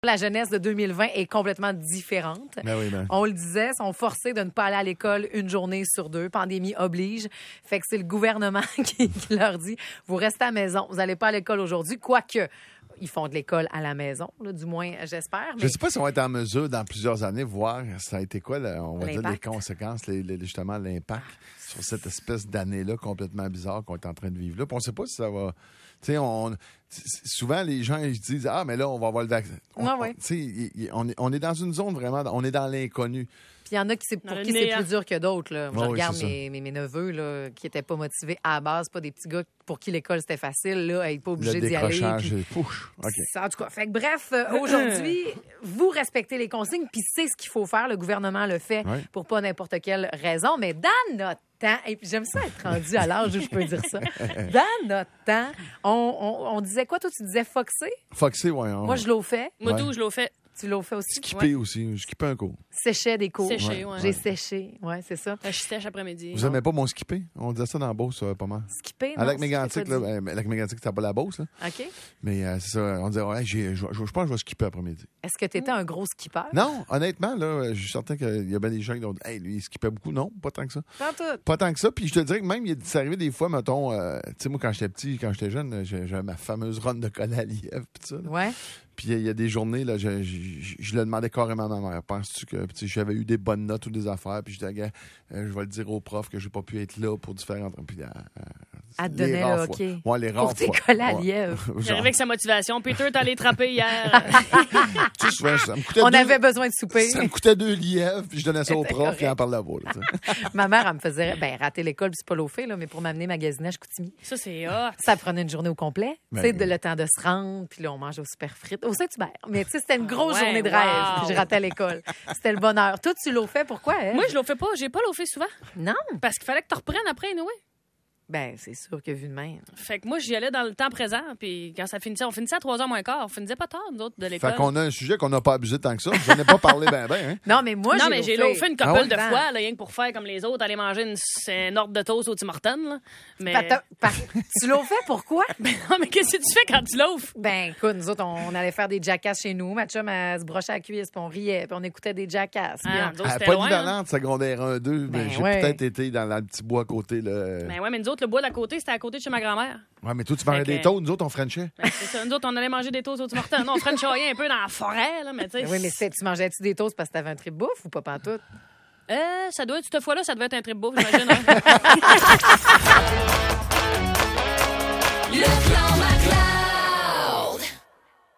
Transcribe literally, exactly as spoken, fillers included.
La jeunesse de deux mille vingt est complètement différente. Ben oui, ben. On le disait, sont forcés de ne pas aller à l'école une journée sur deux. Pandémie oblige. Fait que c'est le gouvernement qui, qui leur dit, vous restez à la maison, vous n'allez pas à l'école aujourd'hui. Quoique, ils font de l'école à la maison, là, du moins, j'espère. Mais... Je ne sais pas si on va être en mesure, dans plusieurs années, voir ça a été quoi, là, on va dire, L'impact. les conséquences, les, les- justement, l'impact sur cette espèce d'année-là complètement bizarre qu'on est en train de vivre là. Puis on ne sait pas si ça va... Tu sais, on... souvent, les gens ils disent « Ah, mais là, on va avoir le vaccin. » On, Ah ouais. on- tu sais, il- il- on, est- on est dans une zone vraiment... On est dans l'inconnu. Puis il y en a qui c'est, pour Dans le qui c'est néant. plus dur que d'autres. Là. Moi, Ah je oui, regarde c'est ça. mes, mes, mes neveux là, qui n'étaient pas motivés à la base, pas des petits gars pour qui l'école c'était facile, là, ils pas obligés Le d'y aller. décrochage, puis- est- Pouch. OK. En tout cas, fait que bref, euh, aujourd'hui, vous respectez les consignes, puis c'est ce qu'il faut faire. Le gouvernement le fait Ouais. pour pas n'importe quelle raison, mais dans notre temps, et puis j'aime ça être rendu à l'âge où je peux dire ça, dans notre temps, on, on, on disait quoi? Toi, tu disais foxer? Foxé, ouais. On... Moi, je l'ai fait. Moi, Ouais. tout, je l'ai fait. Tu l'as fait aussi? Skipper aussi. Je skippais un coup. Séchais des cours. Séché, ouais. J'ai séché, ouais, c'est ça. Je sèche après-midi. Vous aimez pas mon skipper? On disait ça dans la Beauce, euh, pas mal. Skipper, À non? Lac-Mégantic, c'est là, pas dit. euh, Lac-Mégantic, c'était pas la Beauce, là. OK. Mais euh, c'est ça, on disait, ouais, j'ai- je, je, je pense que je vais skipper après-midi. Est-ce que tu étais un gros skipper? Non, honnêtement, là, je suis certain qu'il y a bien des gens qui ont dit, hey, lui, il skippait beaucoup. Non, pas tant que ça. Pas tout. Pas tant que ça. Puis je te dirais que même, il c'est arrivé des fois, mettons, euh, tu sais, moi, quand j'étais petit, quand j'étais jeune, j'ai- j'avais ma fameuse run de colle à lièvre, pis ça. là. Ouais. Puis il y a des journées, là, je, je, je- je le demandais carrément à ma mère. Penses-tu que tu sais, j'avais eu des bonnes notes ou des affaires? Puis je disais, gars, euh, je vais le dire au prof que j'ai pas pu être là pour différentes. Puis, euh, euh, À te les donner rares le fois. hockey. Ouais, les rares Pour tes fois. colles à Ouais. lièvre. Genre, J'arrivais avec sa motivation. Peter, t'es allé trapper hier. tu sais, souvent, ça me coûtait On deux, avait besoin de souper. ça me coûtait deux lièvres, puis je donnais ça au C'était prof, correct. puis il en parlait là-bas. là, tu sais. Ma mère, elle me faisait ben, rater l'école, puis c'est pas l'eau fait, là, mais pour m'amener magasiner à Chicoutimi. Ça, c'est hot. Ça prenait une journée au complet. Ben tu sais, oui. de- le temps de se rendre, puis là, on mange au super frites. Au Saint-Hubert. Mais tu sais, c'était une grosse ouais, journée de wow. rêve, puis je ratais l'école. C'était le bonheur. Toi, tu l'as fait, pourquoi, elle? Moi, je l'ai fait pas. J'ai pas l'eau fait souvent. Non. Parce qu'il fallait que tu reprennes après, anyway. Ben, c'est sûr que vu de même. Fait que moi, j'y allais dans le temps présent. Puis quand ça finissait, on finissait à trois heures moins quart. On finissait pas tard, nous autres, de l'école. Fait qu'on a un sujet qu'on n'a pas abusé tant que ça. Je n'ai pas parlé ben ben, hein. Non, mais moi, non, j'ai mais j'ai l'eau l'eau fait une couple Ah ouais? de fois, là, rien que pour faire comme les autres, aller manger une, une ordre de toast au Tim Hortons. Là. Mais... Attends, par- tu l'as fait, pourquoi? Ben non, mais qu'est-ce que tu fais quand tu l'offres? Ben, écoute, nous autres, on, on allait faire des jackasses chez nous. Ma chum, elle se brochait à la cuisse, puis on riait, puis on écoutait des jackasses. Puis Ah, on- nous autres, À c'était loin. hein. Polyvalente, secondaire un deux, mais Ben j'ai ouais. peut-être été dans, dans le petit bois à côté. Là. Ben ouais, mais nous autres, le bois d'à côté, c'était à côté de chez ma grand-mère. Ouais, mais toi, tu parlais Fait que- des taux, nous autres, on frenchait. Ben, c'est ça. Nous autres, on allait manger des toasts au Tim Hortons. Non, on ferait une charrière un peu dans la forêt, là, mais tu sais. Ben oui, mais c'était- tu mangeais-tu des toasts parce que t'avais un trip bouffe ou pas pantoute? Euh, ça doit être, cette fois-là, ça devait être un trip beau, j'imagine. Hein? Le clan